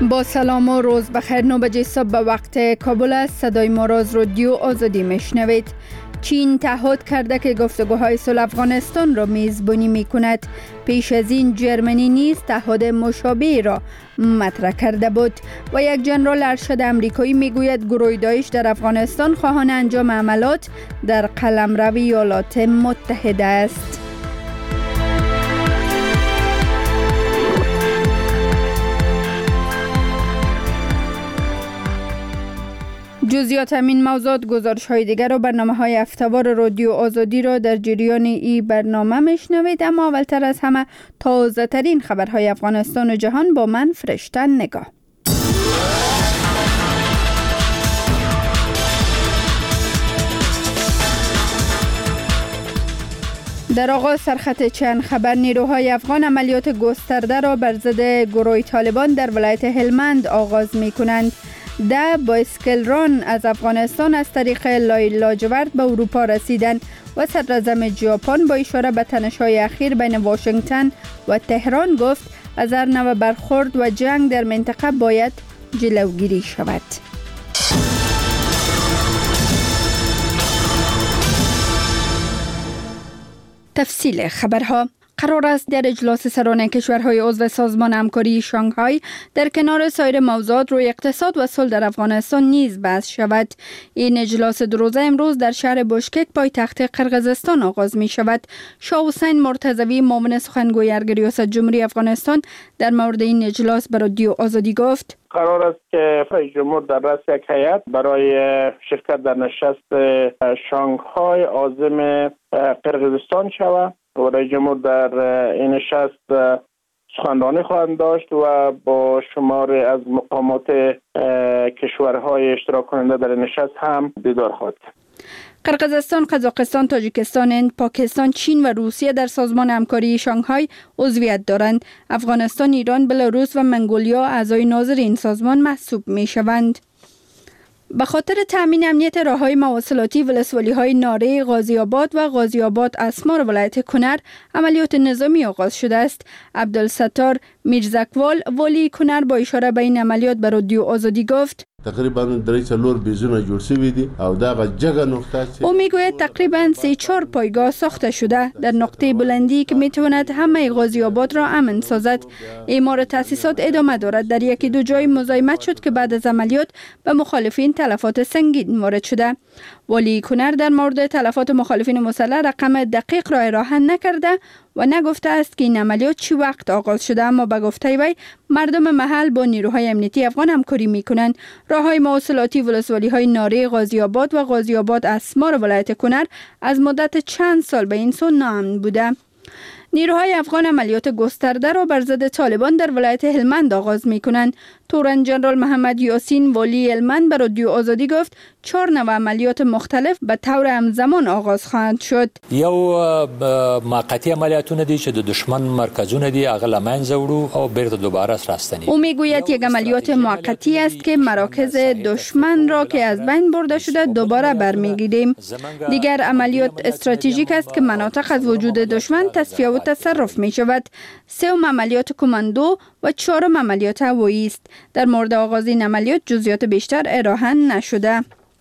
با سلام و روز بخیر. 9 بجه صبح به وقت کابل است. صدای ما را از رادیو آزادی میشنوید. چین تعهد کرده که گفتگوهای صلح افغانستان را میزبانی می کند. پیش از این جرمنی نیز تعهد مشابه را مطرح کرده بود و یک ژنرال ارشد امریکایی میگوید گروه داعش در افغانستان خواهان انجام عملات در قلمرو ایالات متحده است. جزئیات همین موضوعات گزارش های دیگر و برنامه های هفته‌وار رادیو آزادی را در جریان این برنامه میشنوید، اما اولتر از همه تازه ترین خبرهای افغانستان و جهان با من فرشته نگاه. در آغاز سرخط چند خبر، نیروهای افغان عملیات گسترده را بر ضد گروه طالبان در ولایت هلمند آغاز می کنند. بایسکل ران از افغانستان از طریق لای لاجورد به اروپا رسیدند و صدراعظم ژاپن با اشاره به تنش‌های اخیر بین واشنگتن و تهران گفت از هر نوع برخورد و جنگ در منطقه باید جلوگیری شود. تفصیل خبرها. قرار است در اجلاس سران کشورهای عضو سازمان همکاری شانگهای در کنار سایر موضوعات روی اقتصاد و صلح در افغانستان نیز بحث شود. این اجلاس دو روزه امروز در شهر بشکک پایتخت قرقیزستان آغاز می شود. شاه حسین مرتضوی معاون سخنگوی ارگ ریاست جمهوری افغانستان در مورد این اجلاس به رادیو آزادی گفت: قرار است که رئیس جمهور در رأس یک هیئت برای شرکت در نشست شانگهای عازم قرقیزستان شود و رئیس جمهور در این نشست سخنرانی خواهند داشت و با شمار از مقامات کشورهای اشتراک کننده در نشست هم دیدار خواهد کرد. قرقیزستان، قزاقستان، تاجیکستان، هند، پاکستان، چین و روسیه در سازمان همکاری شانگهای عضویت دارند. افغانستان، ایران، بلاروس و منگولیا اعضای ناظر این سازمان محسوب می شوند. به خاطر تامین امنیت راههای مواصلاتی ولسوالی‌های ناره، غازی آباد و غازی آباد اسمار ولایت کنر عملیات نظامی آغاز شده است. عبدالستار میرزکوال والی کنر با اشاره به این عملیات به رادیو آزادی گفت: تقریبا درې څلور بیزونه جوړ شوي دي او دا جگه نقطه او میگوید تقریبا 3-4 پایگاه ساخته شده در نقطه بلندی که میتواند همه غازی آباد را امن سازد. اعمار تاسیسات ادامه دارد. در یکی دو جای مزاحمت شد که بعد از عملیات به مخالفین تلفات سنگین وارد شده. والی کنر در مورد تلفات مخالفین مسلح رقم دقیق را ارائه نکرده و نگفته است که این عملیات چی وقت آغاز شده، اما به گفته وی مردم محل با نیروهای امنیتی افغان همکاری میکنند. راههای مواصلاتی ولسوالی‌های ناره، غازی آباد و غازی آباد اسمار ولایت کنر از مدت چند سال به این سو ناامن بوده. نیروهای افغان عملیات گسترده را بر ضد طالبان در ولایت هلمند آغاز می‌کنند. تورن جنرال محمد یاسین والی هلمند به رادیو آزادی گفت 4 نوع عملیات مختلف به طور همزمان آغاز خواهند شد. یو موقتی عملیاتونه دي چې د دشمن مرکزونه دي هغه له منځه وړو او بیرته دوباره راستنی. او میگوید یک عملیات موقتی است که مراکز دشمن را که از بین برده شده دوباره برمیگیریم. دیگر عملیات استراتژیک است که مناطق از وجود دشمن تصفیه و تصرف می شود. 3 عملیات کماندو و 4 عملیات هوایی است. در مورد آغاز این عملیات جزئیات بیشتر ارائه نشده.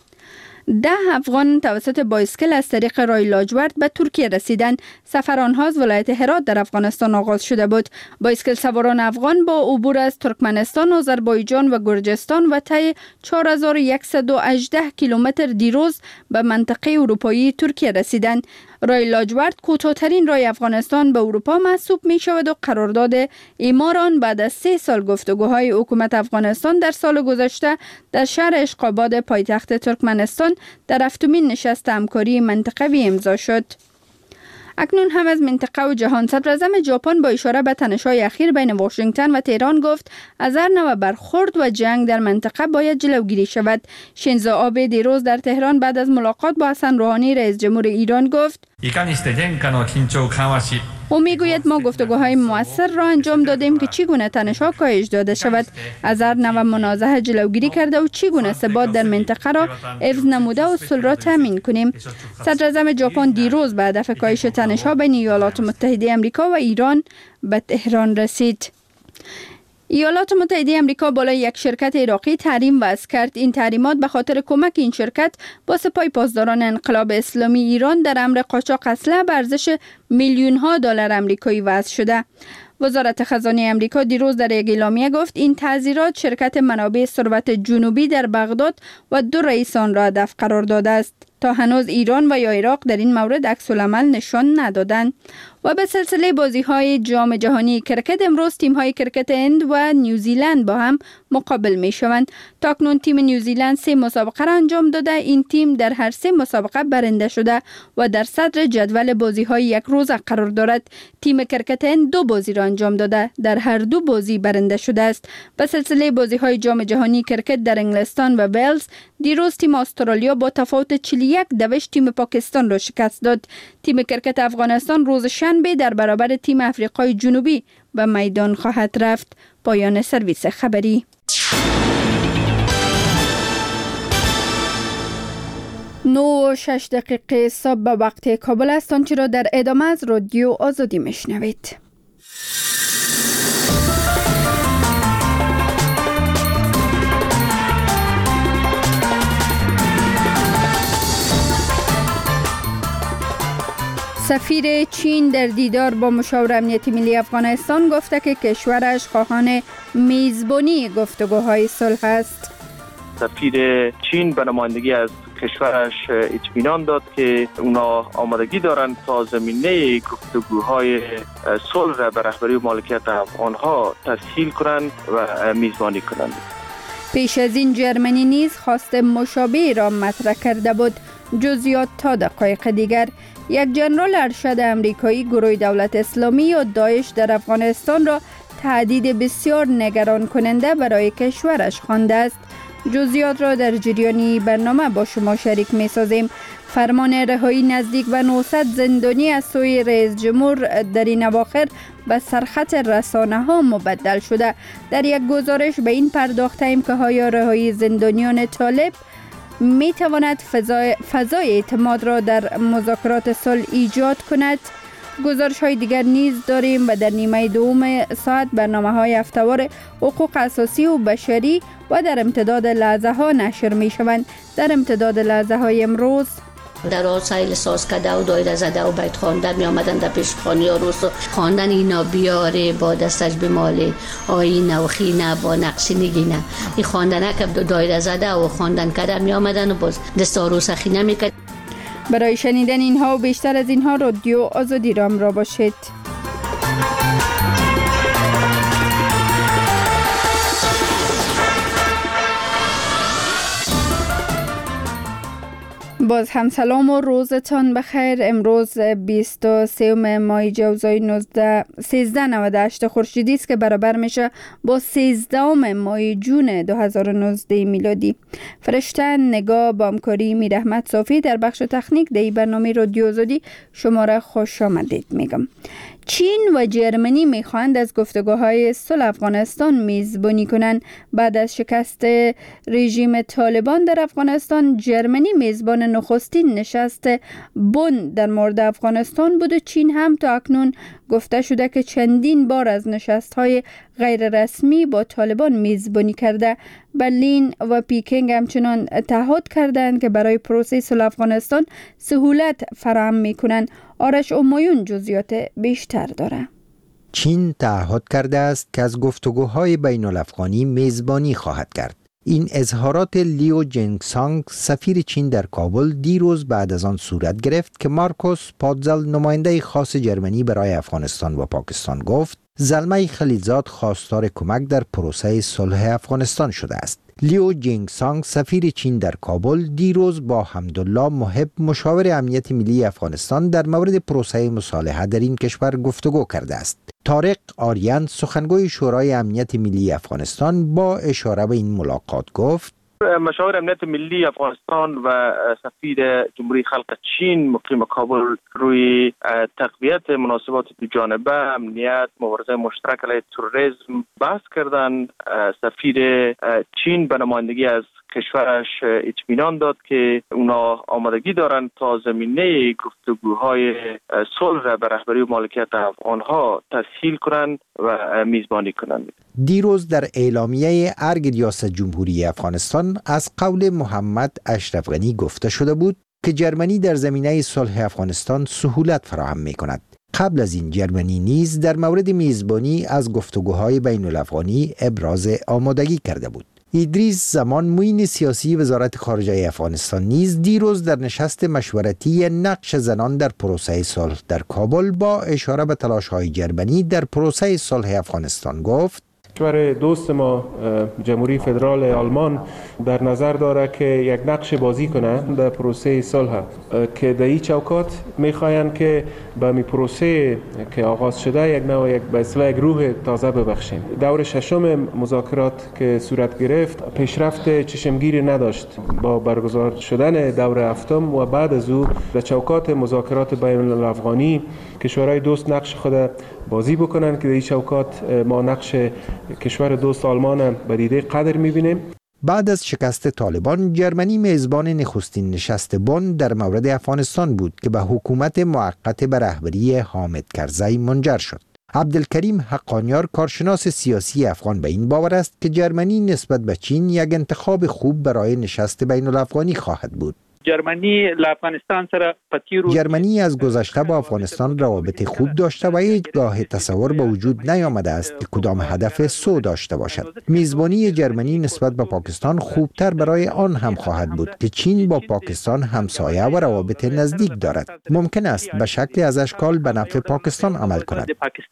10 افغان توسط بایسکل از طریق رای لاجورد به ترکیه رسیدند. سفر آنها از ولایت هرات در افغانستان آغاز شده بود. بایسکل سواران افغان با عبور از ترکمنستان، آذربایجان و گرجستان و طی 4118 کیلومتر دیروز به منطقه اروپایی ترکیه رسیدند. رای لاجورد کوتاه‌ترین راه افغانستان به اروپا محسوب می شود و قرارداد اعمار آن بعد از 3 سال گفتگوهای حکومت افغانستان در سال گذشته در شهر اشقاباد پایتخت ترکمنستان در 7مین نشست همکاری منطقوی امضا شد. اکنون هم از منطقه و جهان. صدراعظم ژاپن با اشاره به تنش‌های اخیر بین واشنگتن و تهران گفت از هر نوع برخورد و جنگ در منطقه باید جلوگیری شود. شینزو آبه دیروز در تهران بعد از ملاقات با حسن روحانی رئیس جمهور ایران گفت او میگوید ما گفتگوهای مؤثر را انجام دادیم که چگونه تنش‌ها کاهش داده شود، از هر نوع منازعه جلوگیری کرده و چگونه ثبات در منطقه را حفظ نموده و صلح را تامین کنیم. صدراعظم ژاپن دیروز به هدف کاهش تنش‌ها بین ایالات متحده آمریکا و ایران به تهران رسید. ایالات متحده آمریکا بالای یک شرکت عراقی تحریم وضع کرد. این تحریمات به خاطر کمک این شرکت با سپاه پاسداران انقلاب اسلامی ایران در امر قاچاق اسلحه به ارزش میلیون‌ها دلار آمریکایی وضع شده. وزارت خزانه آمریکا دیروز در یک اعلامیه گفت این تعزیرات شرکت منابع ثروت جنوبی در بغداد و 2 رئیس آن را هدف قرار داده است. تا هنوز ایران و یا عراق در این مورد عکس‌العمل نشان ندادند. و به سلسله بازی‌های جام جهانی کرکت امروز تیم‌های کرکت هند و نیوزیلند با هم مقابل می‌شوند. تاکنون تیم نیوزیلند 3 مسابقه را انجام داده. این تیم در هر 3 مسابقه برنده شده و در صدر جدول بازی‌های یک روزه قرار دارد. تیم کرکت هند 2 بازی را انجام داده، در هر 2 بازی برنده شده است. به سلسله بازی‌های جام جهانی کرکت در انگلستان و ولز دیروز تیم استرالیا با تفاوت 41 دوش تیم پاکستان را شکست داد. تیم کرکت افغانستان روز شنبه در برابر تیم افریقای جنوبی به میدان خواهد رفت. پایان سرویس خبری. 9:06 صبح به وقت کابل است. آنچه را در ادامه از رادیو آزادی میشنوید. سفیر چین در دیدار با مشاور امنیت ملی افغانستان گفته که کشورش خواهان میزبانی گفتگوهای صلح است. سفیر چین به نمایندگی از کشورش اطمینان داد که اونا آمادگی دارند تا زمینه گفتگوهای صلح را به رهبری و مالکیت افغانها تسهیل کنند و میزبانی کنند. پیش از این جرمنی نیز خواست مشابه را مطرح کرده بود. جزئیات تا دقایق دیگر. یک جنرال ارشد امریکایی گروه دولت اسلامی یا داعش در افغانستان را تهدید بسیار نگران کننده برای کشورش خوانده است. جزئیات را در جریانی برنامه با شما شریک می سازیم. فرمان رهایی نزدیک به 900 زندانی از سوی رئیس جمهور در این اواخر به سرخط رسانه ها مبدل شده. در یک گزارش به این پرداختیم که آیا رهایی زندانیان طالب می تواند فضای اعتماد را در مذاکرات صلح ایجاد کند. گزارش های دیگر نیز داریم و در نیمه دوم ساعت برنامه های هفته‌وار حقوق اساسی و بشری و در امتداد لحظه ها نشر می شوند. در امتداد لحظه های امروز در آسایل ساز کده و دایره زده و بیت خواندن می آمدن در پیش خانی ها روز و خواندن اینا بیاره با دستش بماله آینه و خینه با نقشی نگینه این خواندن که دایره زده و خواندن کده می آمدن و باز دست آروس خینه می کد. برای شنیدن اینها و بیشتر از اینها رادیو آزادی را همراه باشید. باز هم سلام و روزتان بخیر. امروز 23 ماه جوزای 1398 خورشیدی است که برابر میشه با 13 ماه جون 2019 میلادی. فرشته نگاه بامکاری میرحمت صافی در بخش تکنیک در برنامه رادیو آزادی شما را خوش آمدید میگم. چین و جرمنی میخواهند از گفتگوهای صلح افغانستان میزبانی کنند. بعد از شکست رژیم طالبان در افغانستان، جرمنی میزبان نخستین نشست بن در مورد افغانستان بود و چین هم تا اکنون گفته شده که چندین بار از نشست‌های غیر رسمی با طالبان میزبانی کرده. برلین و پیکینگ همچنان تعهد کردند که برای پروسه صلح افغانستان سهولت فراهم میکنند. آرش امایون جزئیات بیشتر داره. چین تعهد کرده است که از گفتگوهای بین الافغانی میزبانی خواهد کرد. این اظهارات لیو جنگسانگ سفیر چین در کابل دیروز بعد از آن صورت گرفت که مارکوس پادزل نماینده خاص جرمنی برای افغانستان و پاکستان گفت زلمه خلیلزاد خواستار کمک در پروسه صلح افغانستان شده است. لیو جنگسانگ سفیر چین در کابل دیروز با حمدالله محب مشاور امنیت ملی افغانستان در مورد پروسه مصالحه در این کشور گفتگو کرده است. طارق آریان سخنگوی شورای امنیت ملی افغانستان با اشاره به این ملاقات گفت مشاور امنیت ملی افغانستان و سفیر جمهوری خلق چین مقیم کابل روی تقویت مناسبات دو جانبه، امنیت، مبارزه مشترک علیه تروریسم بحث کردند. سفیر چین به نمایندگی از کشورش اطمینان داد که اونا آمادگی دارند تا زمینه گفتگوهای صلح را به رهبری و مالکیت افغانها تسهیل کنند و میزبانی کنند. دیروز در اعلامیه ارگ ریاست جمهوری افغانستان از قول محمد اشرف غنی گفته شده بود که جرمنی در زمینه صلح افغانستان سهولت فراهم می کند. قبل از این جرمنی نیز در مورد میزبانی از گفتگوهای بین الافغانی ابراز آمادگی کرده بود. ادریس زمان معین سیاسی وزارت خارجه افغانستان نیز دیروز در نشست مشورتی نقش زنان در پروسه صلح در کابل با اشاره به تلاش‌های جرمنی در پروسه صلح افغانستان گفت: کشور دوست ما جمهوری فدرال آلمان در نظر داره که یک نقش بازی کنه در پروسه صلح، که در این چوکات میخواین که به می پروسه که آغاز شده یک نوع به اصطلاح یک روح تازه ببخشیم. دور ششم مذاکرات که صورت گرفت پیشرفت چشمگیری نداشت. با برگزار شدن دور هفتم و بعد از او در چوکات مذاکرات بین الافغانی کشورهای دوست نقش خود بازی بکنن که در این چوکات ما نقش کشور دوست آلمان به دیده قدر می‌بینیم. بعد از شکست طالبان، جرمنی میزبان نخستین نشست بن در مورد افغانستان بود که به حکومت موقت به رهبری حامد کرزی منجر شد. عبدالکریم حقانیار کارشناس سیاسی افغان به این باور است که جرمنی نسبت به چین یک انتخاب خوب برای نشست بین الافغانی خواهد بود. جرمنی از گذشته با افغانستان روابط خوب داشته و هیچگاه تصور به وجود نیامده است که کدام هدف سو داشته باشد. میزبانی جرمنی نسبت به پاکستان خوبتر برای آن هم خواهد بود که چین با پاکستان همسایه و روابط نزدیک دارد. ممکن است به شکلی از اشکال به نفع پاکستان عمل کند.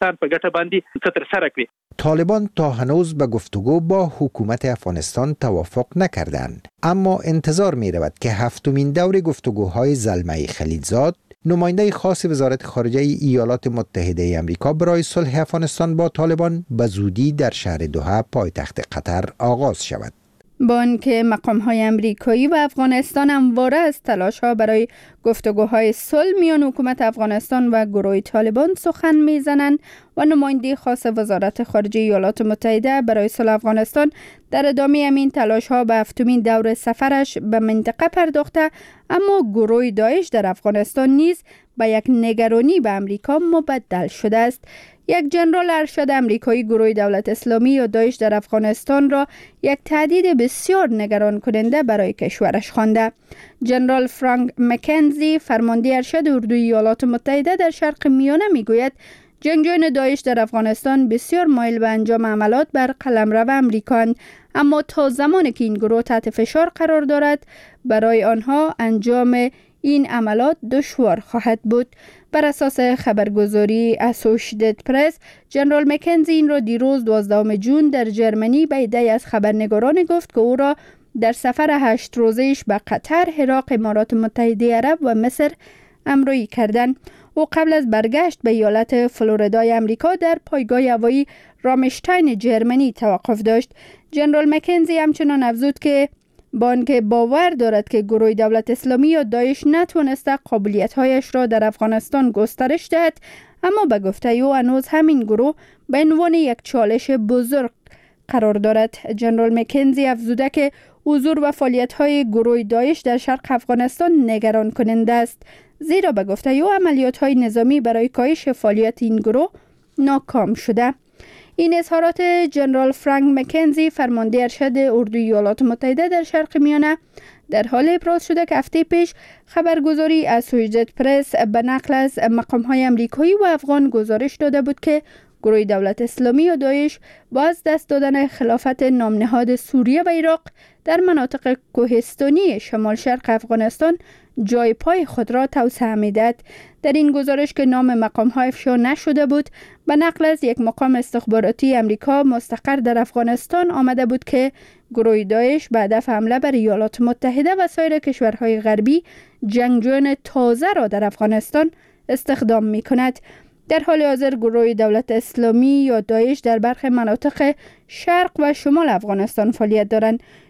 طالبان تا هنوز به گفتگو با حکومت افغانستان توافق نکردند، اما انتظار می رود که هفتمین دور گفتگوهای زلمه خلیلزاد، نماینده خاص وزارت خارجه ایالات متحده آمریکا برای صلح افغانستان با طالبان به زودی در شهر دوحه پایتخت قطر آغاز شود. با آنکه مقام‌های آمریکایی و افغانستان همواره از تلاش‌ها برای گفتگوهای صلح میان حکومت افغانستان و گروه طالبان سخن می‌زنند و نماینده خاص وزارت خارجه ایالات متحده برای صلح افغانستان در ادامه همین تلاش‌ها به هفتمین دور سفرش به منطقه پرداخته، اما گروه داعش در افغانستان نیز به یک نگرانی به امریکا مبدل شده است. یک جنرال ارشد امریکایی گروه دولت اسلامی یا داعش در افغانستان را یک تهدید بسیار نگران کننده برای کشورش خوانده. جنرال فرانک مکنزی فرمانده ارشد اردوی ایالات متحده در شرق میانه میگوید جنگجویان داعش در افغانستان بسیار مایل به انجام عملات بر قلمرو امریکااند، اما تا زمانی که این گروه تحت فشار قرار دارد برای آنها انجام این عملات دشوار خواهد بود. بر اساس خبرگزاری اسوشییتد پرس، جنرال مکنزی این را دیروز 12 جون در جرمنی به عده‌ای از خبرنگاران گفت که او را در سفر 8 روزه‌اش به قطر، عراق، امارات متحده عرب و مصر همراهی کردند. او قبل از برگشت به ایالت فلوریدای امریکا در پایگاه هوایی رامشتاین جرمنی توقف داشت. جنرال مکنزی همچنان افزود که با آنکه باور دارد که گروه دولت اسلامی یا داعش نتوانسته قابلیت‌هایش را در افغانستان گسترش دهد، اما به گفته او هنوز همین گروه به عنوان یک چالش بزرگ قرار دارد. جنرال مکنزی افزوده که حضور و فعالیت‌های گروه داعش در شرق افغانستان نگران کننده است، زیرا به گفته او عملیات‌های نظامی برای کاهش فعالیت این گروه ناکام شده. این اظهارات جنرال فرانک مکنزی فرمانده ارشد اردوی ایالات متحده در شرق میانه در حال ابراز شده که هفته پیش خبرگزاری اسوشییتد پرس به نقل از مقام‌های آمریکایی و افغان گزارش داده بود که گروه دولت اسلامی یا داعش با از دست دادن خلافت نامنهاد سوریه و عراق در مناطق کوهستانی شمال شرق افغانستان جای پای خود را توسعه می‌دهد. در این گزارش که نام مقام‌ها افشا نشده بود، به نقل از یک مقام استخباراتی امریکا مستقر در افغانستان آمده بود که گروه داعش به هدف حمله بر ایالات متحده و سایر کشورهای غربی جنگجویان تازه را در افغانستان استخدام می‌کند. در حال حاضر گروه دولت اسلامی یا داعش در برخی مناطق شرق و شمال افغانستان فعالیت دارند.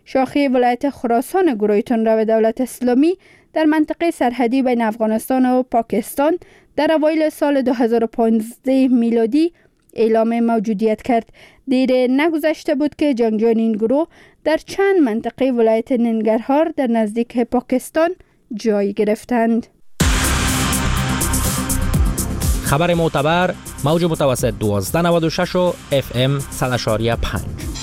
شاخه ولایت خراسان گروه تندرو دولت اسلامی در منطقه سرحدی بین افغانستان و پاکستان در اوایل سال 2015 میلادی اعلام موجودیت کرد. دیر نگذشته بود که جنگجویان این گروه در چند منطقه ولایت ننگرهار در نزدیک پاکستان جای گرفتند. خبر معتبر موج متوسط 1296 و FM 100.5.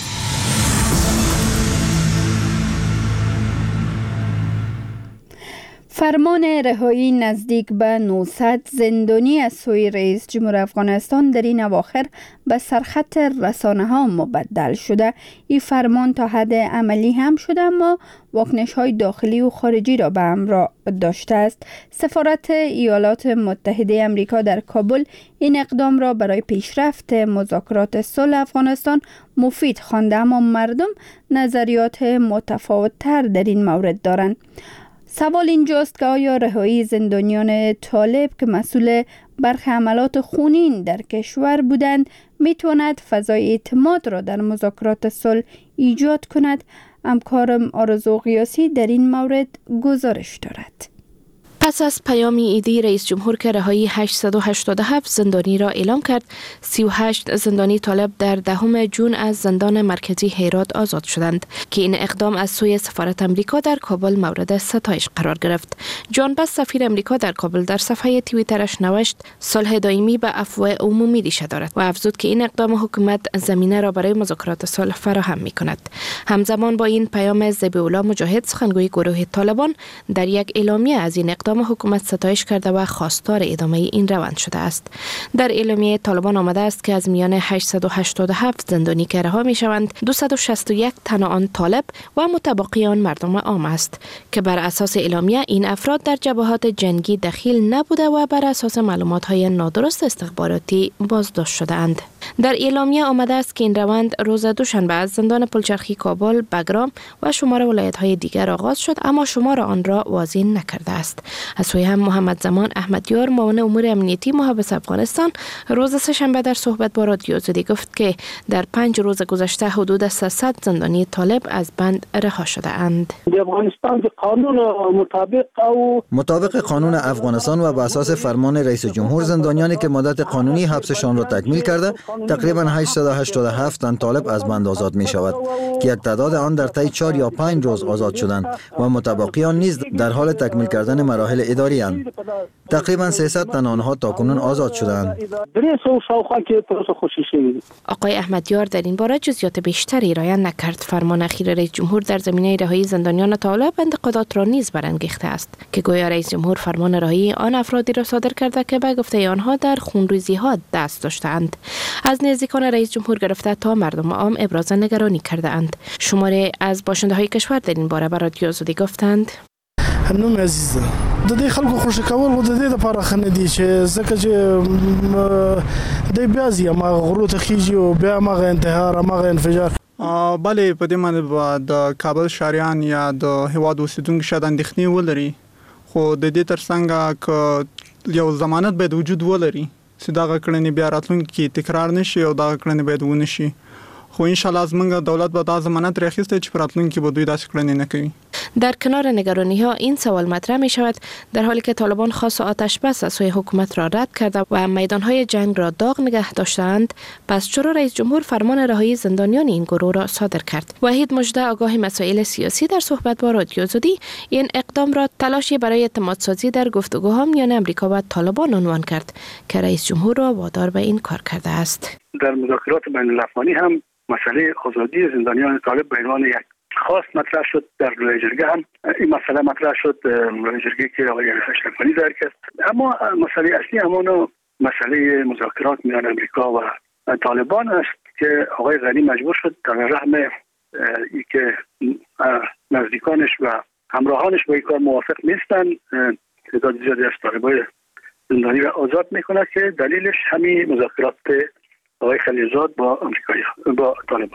فرمان رهایی نزدیک به 900 زندانی از سوی رئیس جمهور افغانستان در این اواخر به سرخط رسانه ها مبدل شده. این فرمان تا حد عملی هم شده اما واکنش های داخلی و خارجی را به همراه داشته است. سفارت ایالات متحده امریکا در کابل این اقدام را برای پیشرفت مذاکرات صلح افغانستان مفید خوانده، اما مردم نظریات متفاوت تر در این مورد دارند. سوال اینجاست که آیا رهایی زندانیان طالب که مسئول برخی عملات خونین در کشور بودند میتواند فضای اعتماد را در مذاکرات صلح ایجاد کند؟ همکارم آرزو قیاسی در این مورد گزارش دارد. پس از پیام ایدی رئیس جمهور که رهایی 887 زندانی را اعلام کرد، 38 زندانی طالب در 10 جون از زندان مرکزی هرات آزاد شدند که این اقدام از سوی سفارت امریکا در کابل مورد ستایش قرار گرفت. جان بس سفیر امریکا در کابل در صفحه توییترش نوشت صلح دائمی به عفو عمومی ریشه دارد و افزود که این اقدام حکومت زمینه را برای مذاکرات صلح فراهم می‌کند. همزمان با این پیام ذبیح‌الله مجاهد سخنگوی گروه طالبان در یک اعلامیه از این اقدام حکومت ستایش کرده و خواستار ادامه این روند شده است. در اعلامیه طالبان آمده است که از میان 887 زندانی که رها میشوند 261 تن آن طالب و متبقیان مردم عام است که بر اساس اعلامیه این افراد در جبهات جنگی دخیل نبوده و بر اساس معلومات‌های نادرست استخباراتی بازداشت شده‌اند. در اعلامیه آمده است که این روند روز دوشنبه از زندان پلچرخی کابل، بگرام و شمار ولایت‌های دیگر آغاز شد اما شمار آن را واضح نکرده است. از سوی هم محمد زمان احمدیار معاون امور امنیتی محافظ افغانستان روز سه‌شنبه در صحبت با رادیو آزادی گفت که در 5 روز گذشته حدود 300 زندانی طالب از بند رها شده اند. افغانستان قانون مطابق قانون افغانستان و بر اساس فرمان رئیس جمهور زندانیانی که مدت قانونی حبسشان را تکمیل کرده تقریبا 887 تن طالب از بند آزاد می شود که یک تعداد آن در طی 4 یا 5 روز آزاد شدند و متبقیان نیز در حال تکمیل کردن مراحل اداری اند. تقریبا 300 تن آنها تاکنون آزاد شدند. آقای احمدیار در این باره جزئیات بیشتری ارائه نکرد. فرمان اخیر رئیس جمهور در زمینه رهایی زندانیان طالب انتقادات را نیز برانگیخته است که گویا رئیس جمهور فرمان رهایی آن افرادی را صادر کرده که به گفته آنها در خونریزی‌ها دست داشتند. از نزدیکان رئیس جمهور گرفته تا مردم عام ابراز نگرانی کرده اند. شماری از باشنده‌های کشور در این باره به رادیو آزادی گفتند نوم عزیز د دې خلکو خوشی کول و د دې لپاره خنه دي چې ځکه چې د بیا زیما غرو ته خيږي او بیا مغه انتحار مغه انفجار. بله په دې باندې د کابل شهریان یا د هواد اوسیدونکو شاید اندېښنې ولري، خو د دې ترڅنګ که یو ضمانت باید وجود ولري چې دا کړنې بیا راتلونکي تکرار نشي او دا کړنې باید ونه شي. خو ان شاء الله زمونږ دولت به دا ضمانت راخیسته چې راتلونکي به دوی داسې کړنې نه کوي. در کنار نگرانی ها این سوال مطرح می شود در حالی که طالبان خاص آتش بس از سوی حکومت را رد کرده و میدان های جنگ را داغ نگه داشتند، پس چرا رئیس جمهور فرمان رهایی زندانیان این گروه را صادر کرد؟ وحید مژده آگاه مسائل سیاسی در صحبت با رادیو آزادی این اقدام را تلاشی برای اعتماد سازی در گفتگوها میان امریکا و طالبان عنوان کرد که رئیس جمهور را وادار به این کار کرده است. در مذاکرات بین المللی هم مسئله آزادی زندانیان طالب به عنوان یک خاص مطرح شد. در لایحه جرگه هم این مسئله مطرح شد، لایحه جرگه که آقای اشرفی در کرد. اما مسئله اصلی همون مسئله مذاکرات میان امریکا و طالبان است که آقای غنی مجبور شد در رحم ای که نزدیکانش و همراهانش با این کار موافق نیستن تعداد زیادی از طالبای زندانی را آزاد میکنه که دلیلش همین مذاکرات آقای خلیلزاد با امریکایی با طالبان.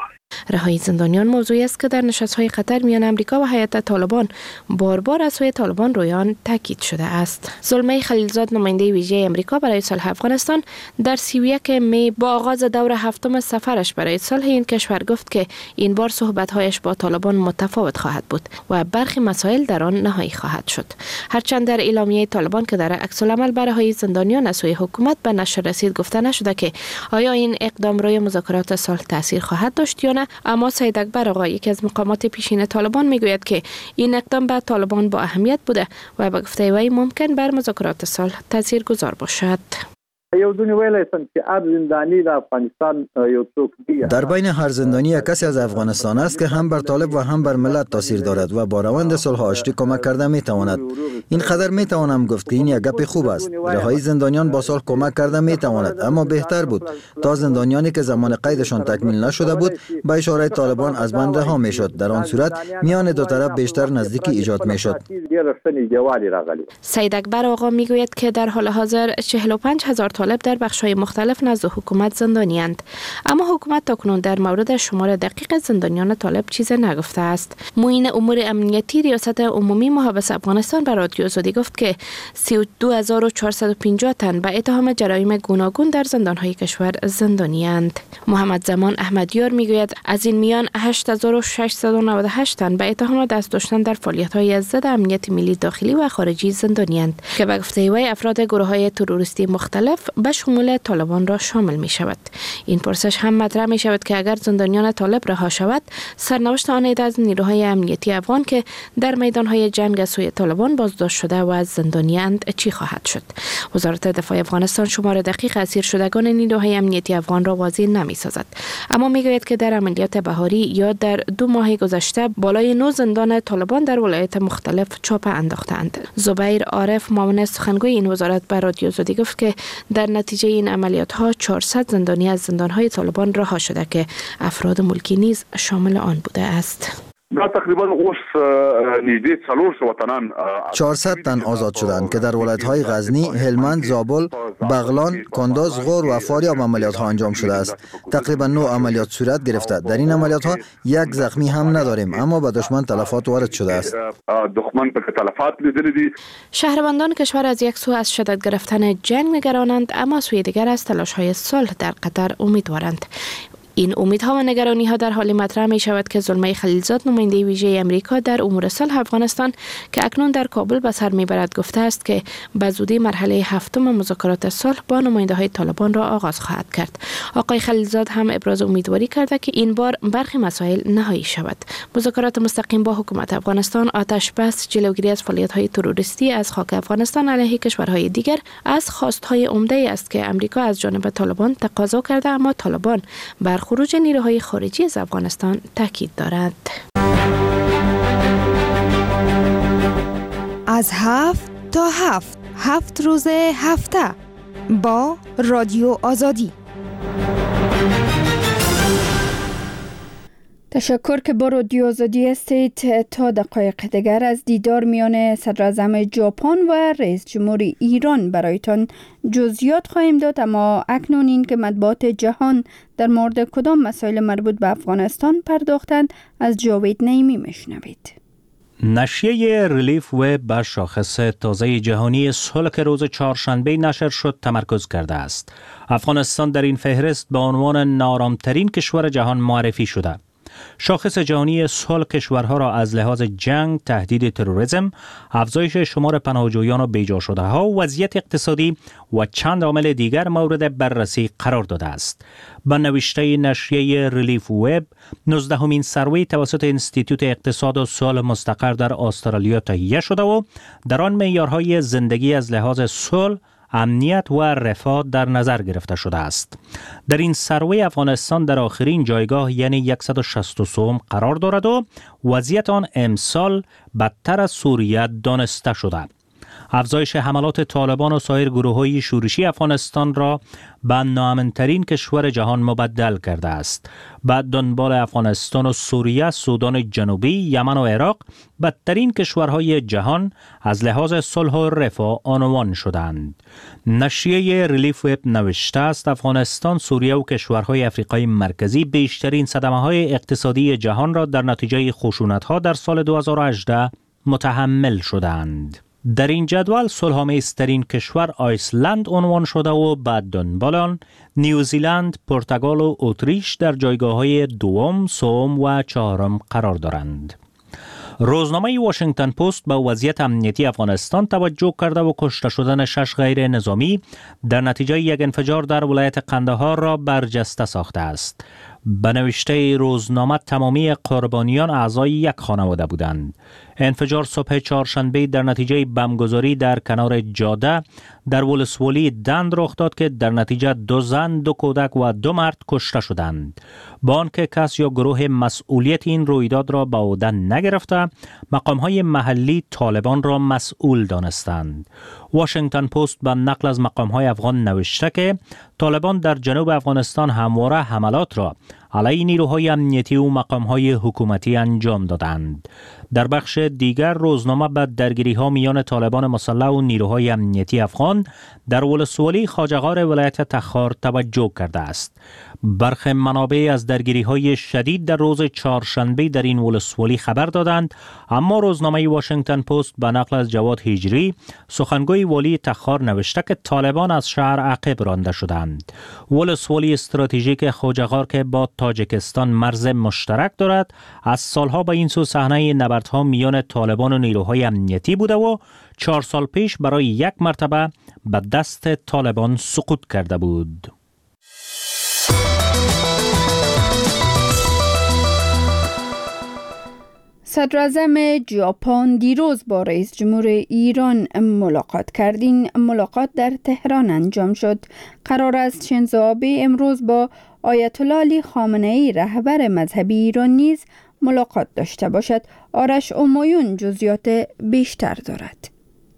رهایی زندانیان موضوعی است که در نشست‌های قطر میان آمریکا و هیئت طالبان بار از سوی طالبان رویان تاکید شده است. زلمه خلیلزاد نماینده ویژه آمریکا برای صلح افغانستان در 31 می با آغاز دور هفتم سفرش برای صلح این کشور گفت که این بار صحبت‌هایش با طالبان متفاوت خواهد بود و برخی مسائل در آن نهایی خواهد شد. هرچند در اعلامیه طالبان که در عکس العمل بر رهایی زندانیان از سوی حکومت به نشر رسید گفته نشده که آیا این اقدام روی مذاکرات صلح تاثیر خواهد داشت یا نه، اما سید اکبر آقا یکی از مقامات پیشین طالبان میگوید که این اقدام به طالبان با اهمیت بوده و به گفته وی ممکن بر مذاکرات صلح تاثیرگذار باشد. در بین هر زندانی یک کسی از افغانستان است که هم بر طالب و هم بر ملت تاثیر دارد و با روند صلح آشتی کمک کرده می تواند. این قدر می توانم گفت که این یک گپ خوب است. رهایی زندانیان با صلح کمک کرده می تواند، اما بهتر بود تا زندانیانی که زمان قیدشان تکمیل نشده بود به اشاره طالبان از بند رها می شد. در آن صورت میان دو طرف بیشتر نزدیکی ایجاد می شد. سید اکبر آقا می گوید که در حال حاضر 45,000 طالب در بخش‌های مختلف نزد حکومت زندانی اند، اما حکومت تاکنون در مورد شمار دقیق زندانیان طالب چیزی نگفته است. معین امور امنیتی ریاست عمومی محافظ افغانستان به رادیو آزادی گفت که 32,450 تن به اتهام جرایم گوناگون در زندان‌های کشور زندانی اند. محمد زمان احمدیار میگوید از این میان 8,698 تن به اتهام دست داشتن در فعالیت‌های ضد امنیت ملی داخلی و خارجی زندانی اند که به گفته وی افراد گروه‌های تروریستی مختلف به شمول طالبان را شامل می شود. این پرسش هم مطرح می شود که اگر زندانیان طالب رها شود، سرنوشت آن عده از نیروهای امنیتی افغان که در میدانهای جنگ از سوی طالبان بازداشت شده و از زندانیاند چی خواهد شد؟ وزارت دفاع افغانستان شمار دقیق اسیر شدگان نیروهای امنیتی افغان را واضح نمی سازد، اما می گوید که در عملیات بهاری یا در 2 ماه گذشته بالای 9 زندان طالبان در ولایات مختلف چاپ انداختند. زبیر عارف معاون سخنگوی این وزارت به رادیو آزادی گفت که در نتیجه این عملیات ها 400 زندانی از زندانهای طالبان رها شده که افراد ملکی نیز شامل آن بوده است. تقریبا اوس نزدیک 400 تن آزاد شدند که در ولایت‌های غزنی، هلمند، زابل، بغلان، کندز، غور و فاریاب عملیات‌ها انجام شده است. تقریبا 9 عملیات صورت گرفته. در این عملیات‌ها یک زخمی هم نداریم، اما به دشمن تلفات وارد شده است. دشمن به تلفات لیدلی. شهروندان کشور از یک سو از شدت گرفتن جنگ نگرانند، اما سوی دیگر از تلاش‌های صلح در قطر امیدوارند. این امیدها و نگرانی‌ها در حال مطرح می شود که زلمه خلیلزاد نماینده ویژه آمریکا در امور صلح افغانستان که اکنون در کابل به سر میبرد گفته است که به زودی مرحله هفتم مذاکرات صلح با نماینده‌های طالبان را آغاز خواهد کرد. آقای خلیلزاد هم ابراز امیدواری کرده که این بار برخی مسائل نهایی شود. مذاکرات مستقیم با حکومت افغانستان، آتش بس، جلوگیری از فعالیت‌های تروریستی از خاک افغانستان علیه کشورهای دیگر از خواست‌های عمده است که آمریکا از جانب طالبان تقاضا کرده، اما طالبان بر خروج نیروهای خارجی از افغانستان تاکید دارد. از 7 تا 7 روز هفته با رادیو آزادی. تشکر که با رادیو آزادی هستید. تا دقایق دیگر از دیدار میان صدراعظم ژاپن و رئیس جمهوری ایران برایتان جزئیات خواهیم داد، اما اکنون این که مطبوعات جهان در مورد کدام مسائل مربوط به افغانستان پرداختند از جاوید نعیمی میشنوید. نشریه ریلیف وب بر شاخص تازه جهانی صلح که روز چهارشنبه نشر شد تمرکز کرده است. افغانستان در این فهرست به عنوان ناآرام‌ترین کشور جهان معرفی شده. شاخص جهانی صلح کشورها را از لحاظ جنگ، تهدید تروریسم، افزایش شمار پناهجویان و بیجا شده ها، وضعیت اقتصادی و چند عامل دیگر مورد بررسی قرار داده است. با نوشته نشریه ریلیف وب، 19مین سروی توسط انستیتوت اقتصاد و صلح مستقر در استرالیا تهیه شده و در آن معیارهای زندگی از لحاظ صلح، امنیت و رفاه در نظر گرفته شده است. در این سروی افغانستان در آخرین جایگاه یعنی 163 قرار دارد و وضعیت آن امسال بدتر از سوریه دانسته شده. افزایش حملات طالبان و سایر گروه‌های شورشی افغانستان را به ناامن‌ترین کشور جهان مبدل کرده است. بعد دنبال افغانستان و سوریه، سودان جنوبی، یمن و عراق بدترین کشورهای جهان از لحاظ صلح و رفاه عنوان شدند. نشریه ریلیف وب نوشته است افغانستان، سوریه و کشورهای افریقای مرکزی بیشترین صدمه‌های اقتصادی جهان را در نتیجه خشونت‌ها در سال 2018 متحمل شدند. در این جدول صلح‌آمیزترین کشور آیسلند عنوان شده و بعد دنبال آن نیوزیلند، پرتغال و اتریش در جایگاه‌های دوم، سوم و چهارم قرار دارند. روزنامه واشنگتن پست به وضعیت امنیتی افغانستان توجه کرده و کشته شدن 6 غیر نظامی در نتیجه یک انفجار در ولایت قندهار را برجسته ساخته است. به نوشته روزنامه تمامی قربانیان اعضای یک خانواده بودند. انفجار صبح چهارشنبه در نتیجه بمبگذاری در کنار جاده در ولسوالی دند رخ داد که در نتیجه 2 زن، 2 کودک و 2 مرد کشته شدند. با آنکه کس یا گروه مسئولیت این رویداد را به عهده نگرفته، مقام‌های محلی طالبان را مسئول دانستند. واشنگتن پست به نقل از مقام‌های افغان نوشته که طالبان در جنوب افغانستان همواره حملات را علیه نیروهای امنیتی و مقام‌های حکومتی انجام دادند. در بخش دیگر روزنامه به درگیری‌ها میان طالبان مسلح و نیروهای امنیتی افغان در ولسوالی خواجه‌غار ولایت تخار توجه کرده است. برخی منابع از درگیری‌های شدید در روز چهارشنبه در این ولسوالی خبر دادند، اما روزنامه واشنگتن پست به نقل از جواد هجری سخنگوی والی تخار نوشته که طالبان از شهر عقب رانده شدند. ولسوالی استراتژیک خواجه‌غار که با تاجیکستان مرز مشترک دارد، از سالها به این سو صحنه نبردها میان طالبان و نیروهای امنیتی بوده و 4 سال پیش برای یک مرتبه به دست طالبان سقوط کرده بود. صدراعظم ژاپن دیروز با رئیس جمهور ایران ملاقات کرد. این ملاقات در تهران انجام شد. قرار است شینزو آبه امروز با آیت الله علی خامنه‌ای رهبر مذهبی ایران نیز ملاقات داشته باشد. آرش اومایون جزئیات بیشتر دارد.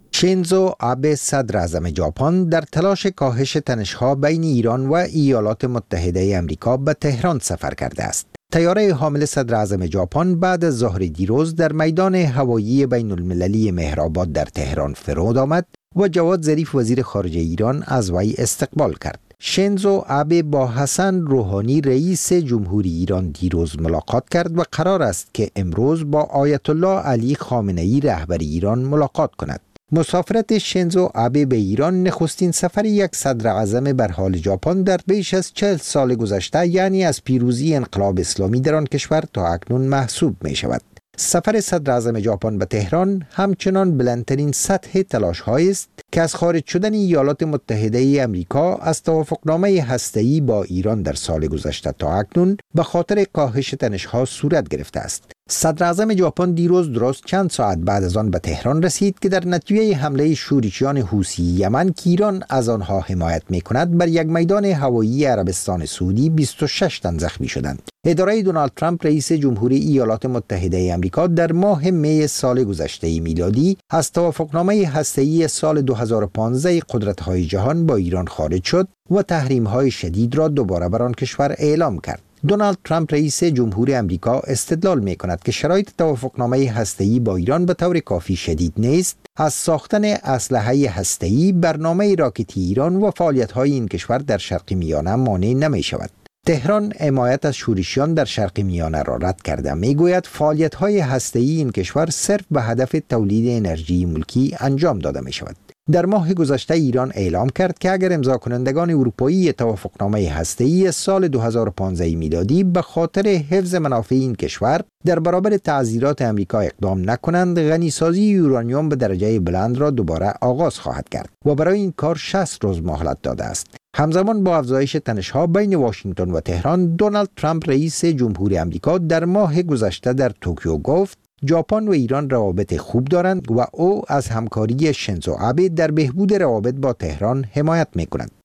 شینزو آبه صدراعظم ژاپن در تلاش کاهش تنش‌ها بین ایران و ایالات متحده آمریکا به تهران سفر کرده است. طیاره حامل صدراعظم ژاپن بعد از ظهر دیروز در میدان هوایی بین المللی مهرآباد در تهران فرود آمد و جواد ظریف وزیر خارجه ایران از وی استقبال کرد. شینزو آبه با حسن روحانی رئیس جمهوری ایران دیروز ملاقات کرد و قرار است که امروز با آیت الله علی خامنه‌ای رهبر ایران ملاقات کند. مسافرت شینزو آبه به ایران نخستین سفر یک صدراعظم بر حال ژاپن در بیش از 40 سال گذشته، یعنی از پیروزی انقلاب اسلامی در آن کشور تا اکنون محسوب می شود. سفر صدراعظم ژاپن به تهران همچنان بلندترین سطح تلاش‌هایی است که از خارج شدن ایالات متحده آمریکا از توافقنامه هسته‌ای با ایران در سال گذشته تا اکنون به خاطر کاهش تنش‌ها صورت گرفته است. صدراعظم ژاپن دیروز درست چند ساعت بعد از آن به تهران رسید که در نتیجه حمله شورشیان حوثی یمن که ایران از آنها حمایت می‌کند بر یک میدان هوایی عربستان سعودی 26 تن زخمی شدند. اداره دونالد ترامپ رئیس جمهوری ایالات متحده آمریکا در ماه می سال گذشته میلادی از توافقنامه هسته‌ای سال 2015 قدرت‌های جهان با ایران خارج شد و تحریم‌های شدید را دوباره بر آن کشور اعلام کرد. دونالد ترامپ رئیس جمهوری آمریکا استدلال می‌کند که شرایط توافقنامه هسته‌ای با ایران به طور کافی شدید نیست، از ساختن اسلحه هسته‌ای، برنامه راکتی ایران و فعالیت‌های این کشور در شرق میانه مانع نمی‌شود. تهران حمایت از شورشیان در شرق میانه را رد کرده. میگوید فعالیت‌های هسته‌ای این کشور صرف به هدف تولید انرژی ملکی انجام داده می‌شود. در ماه گذشته ایران اعلام کرد که اگر امضا کنندگان اروپایی توافقنامه هسته‌ای سال 2015 میلادی به خاطر حفظ منافع این کشور در برابر تعزیرات آمریکا اقدام نکنند، غنیسازی یورانیوم به درجه بلند را دوباره آغاز خواهد کرد و برای این کار 60 روز مهلت داده است. همزمان با افزایش تنش‌ها بین واشنگتن و تهران، دونالد ترامپ رئیس جمهوری آمریکا در ماه گذشته در توکیو گفت ژاپن و ایران روابط خوب دارند و او از همکاری شینزو آبه در بهبود روابط با تهران حمایت می‌کند.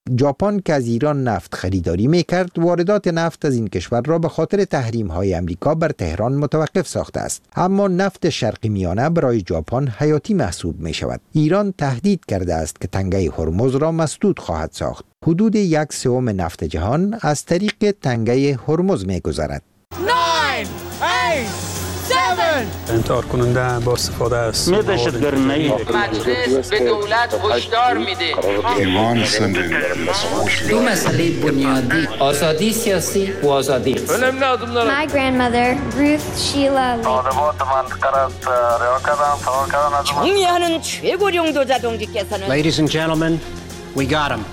ژاپن که از ایران نفت خریداری میکرد، واردات نفت از این کشور را به خاطر تحریم‌های امریکا بر تهران متوقف ساخته است. اما نفت شرق میانه برای ژاپن حیاتی محسوب می شود. ایران تهدید کرده است که تنگه هرمز را مسدود خواهد ساخت. حدود 1/3 نفت جهان از طریق تنگه هرمز می گذرد. 9 8 7 انتحار کننده با استفاده از دهشتگرانه مجلس به دولت هشدار میده. دو مسئله بنیادی، آزادی سیاسی و آزادی اقتصادی. My grandmother Ruth Sheila 정의하는 최고령도 자동직께서는 Ladies and gentlemen, we got him.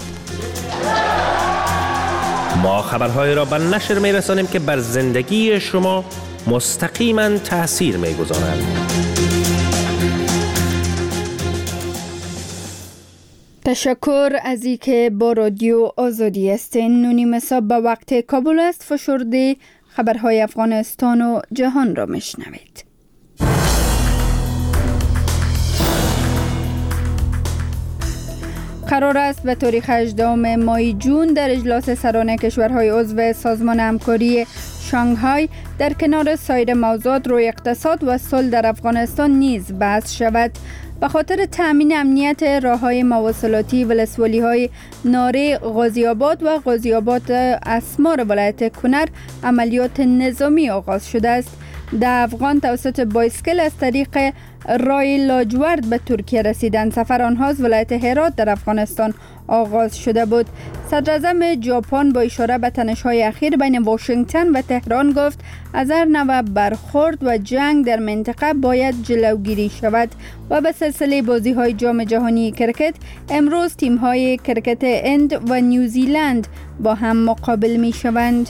ما خبرهای را به نشر می‌رسانیم که بر زندگی شما مستقیما تأثیر می‌گذارند. تشکر از اینکه با رادیو آزادی هستین. نونیم صبح به وقت کابل است. فشرده خبرهای افغانستان و جهان را میشنوید. قرار است به تاریخ 18 ماه جون در اجلاس سران کشورهای عضو سازمان همکاری شانگهای در کنار سایر موضوعات روی اقتصاد و صلح در افغانستان نیز بحث شود. به خاطر تأمین امنیت راههای مواصلاتی ولسوالی‌های ناره غازی آباد و غازی آباد اسمار ولایت کنر عملیات نظامی آغاز شده است. 10 افغان توسط بایسکل از طریق راه لاجورد به ترکیه رسیدند. سفر آنها از ولایت هرات در افغانستان آغاز شده بود. صدراعظم ژاپن با اشاره به تنش‌های اخیر بین واشنگتن و تهران گفت از هر نوع برخورد و جنگ در منطقه باید جلوگیری شود. و به سلسله بازی‌های جام جهانی کرکت، امروز تیم‌های کرکت هند و نیوزیلند با هم مقابل می‌شوند.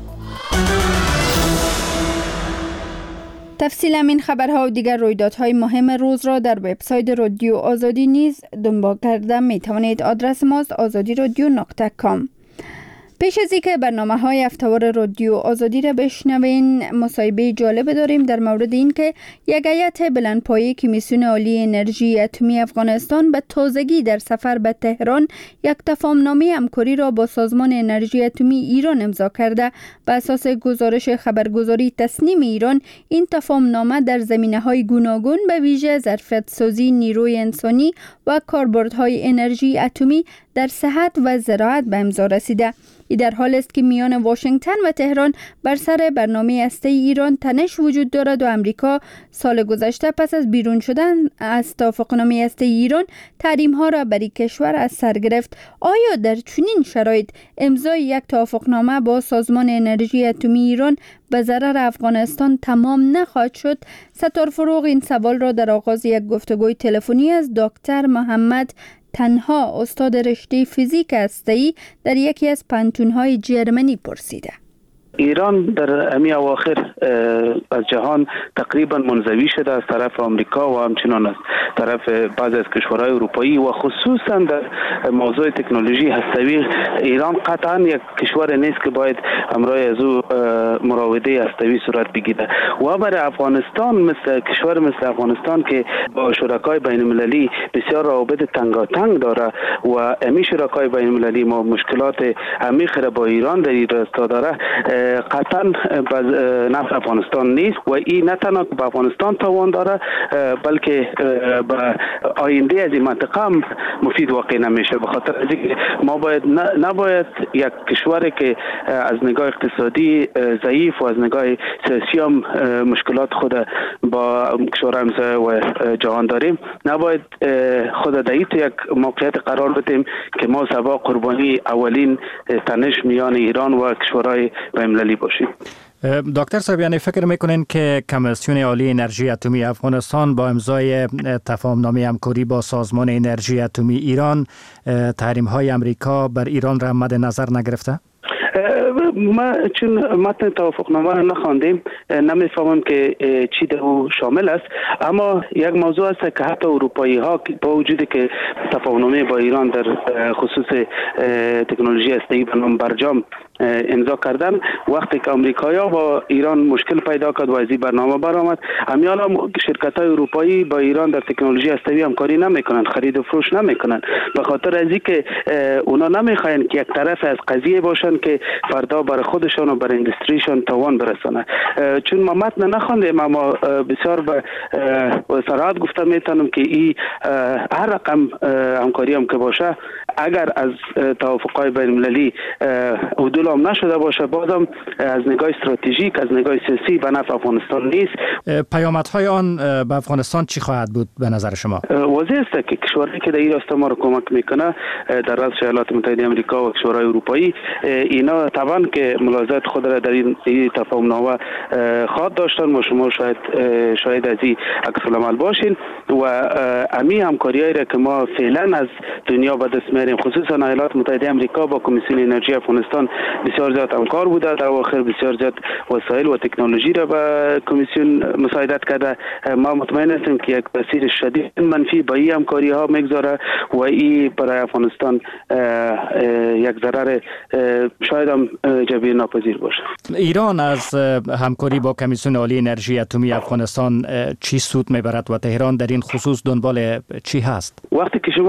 تفصیل این خبرها و دیگر رویدادهای مهم روز را در وبسایت رادیو آزادی نیز دنبال کرده می توانید. آدرس ماست azadi.radio.com. پیش از اینکه برنامه‌های هفته‌وار رادیو آزادی را بشنوین، مصاحبه جالب داریم در مورد اینکه یک هیئت بلندپایه کمیسیون عالی انرژی اتمی افغانستان به تازگی در سفر به تهران یک تفاهمنامه همکاری را با سازمان انرژی اتمی ایران امضا کرده. بر اساس گزارش خبرگزاری تصنیم ایران، این تفاهمنامه در زمینه‌های گوناگون به ویژه ظرفیت‌سازی نیروی انسانی و کاربردهای انرژی اتمی در صحت و زراعت به امضا رسیده. این در حال است که میان واشنگتن و تهران بر سر برنامه هسته ایران تنش وجود دارد و امریکا سال گذشته پس از بیرون شدن از توافقنامه هسته ایران تحریم‌ها را بر کشور از سر گرفت. آیا در چنین شرایط امضای یک توافقنامه با سازمان انرژی اتمی ایران به ضرر افغانستان تمام نخواهد شد؟ ستار فروغ این سوال را در آغاز یک گفتگوی تلفنی از دکتر محمد تنها، استاد رشته فیزیک هسته‌ای در یکی از پانتون‌های جرمنی پرسیده. ایران در امی اواخر از جهان تقریبا منزوی شده از طرف آمریکا و همچنان از طرف بعض از کشورهای اروپایی و خصوصا در موضوع تکنولوژی هسته‌ای ایران قطعا یک کشور نیست که باید همراه از او مراوده هسته‌ای صورت بگیره. و برای افغانستان کشور مثل افغانستان که با شرکای بین المللی بسیار روابط تنگاتنگ داره و امی شرکای بین المللی ما مشکلات عمیق را با ایران در این راستا داره، قطعا نفت افغانستان نیست و این نه تنها به افغانستان تاوان داره بلکه به آینده از این منطقه هم مفید واقع نمیشه. به خاطر اینکه ما نباید یک کشوری که از نگاه اقتصادی ضعیف و از نگاه سیاسی هم مشکلات خود با کشورهای همسایه و جهان داریم، نباید خود در یک موقعیت قرار بدیم که ما سبب قربانی اولین تنش میان ایران و کشورهای بین‌المللی باشیم. دکتر صاحب، یعنی فکر میکنین که کمیسیون عالی انرژی اتمی افغانستان با امضای تفاهمنامه همکاری با سازمان انرژی اتمی ایران تحریم‌های امریکا بر ایران را مد نظر نگرفته؟ ما چون متن توافقنامه را نخواندیم نمیفهمم که چی در او شامل است، اما یک موضوع است که حتی اروپایی ها با وجودی که تفاهمنامه با ایران در خصوص تکنولوژی هسته‌ای به نام برجام امضا کردن، وقتی که آمریکایی‌ها با ایران مشکل پیدا کرد و از این برنامه برآمد، همیانا شرکت‌های اروپایی با ایران در تکنولوژی هسته‌ای همکاری نمی‌کنند، خرید و فروش نمی‌کنند، به خاطر از اینکه اونا نمی‌خواهند که یک طرف از قضیه باشن که فردا بر خودشان و بر اندستریشان تاوان برسانه. چون ما متن نخوندیم، اما بسیار به صراحت گفته میتونم که این هر رقم همکاری هم که باشه، اگر از توافق‌های بین‌المللی عدول هم نشده باشه، بازم از نگاه استراتژیک، از نگاه سیاسی به نفع افغانستان نیست. پیامدهای آن به افغانستان چی خواهد بود به نظر شما؟ واضح است که کشوری که در این راستا ما رو کمک میکنه در رأس ایالات متحده آمریکا و کشورهای اروپایی، اینا طبعا که ملاحظات خود را در این تفاهم‌نامه خواهد داشتن و شما شاید از این عکس العمل باشین و امی همکاریایی را که ما فعلا از دنیا به دست میاریم، خصوصا ایالات متحده آمریکا با کمیسیون انرژی افغانستان بسیار زیاد همکار بوده، در واقع بسیار زیاد وسایل و تکنولوژی را به کمیسیون مساعدت کرده. ما مطمئن هستیم که یک تاثیر شدید منفی با این همکاری ها میگذاره و این برای افغانستان یک ضرر شاید هم جبران ناپذیر باشه. ایران از همکاری با کمیسیون عالی انرژی اتمی افغانستان چی سود میبرد و تهران در این خصوص دنبال چی هست؟ وقتی که شما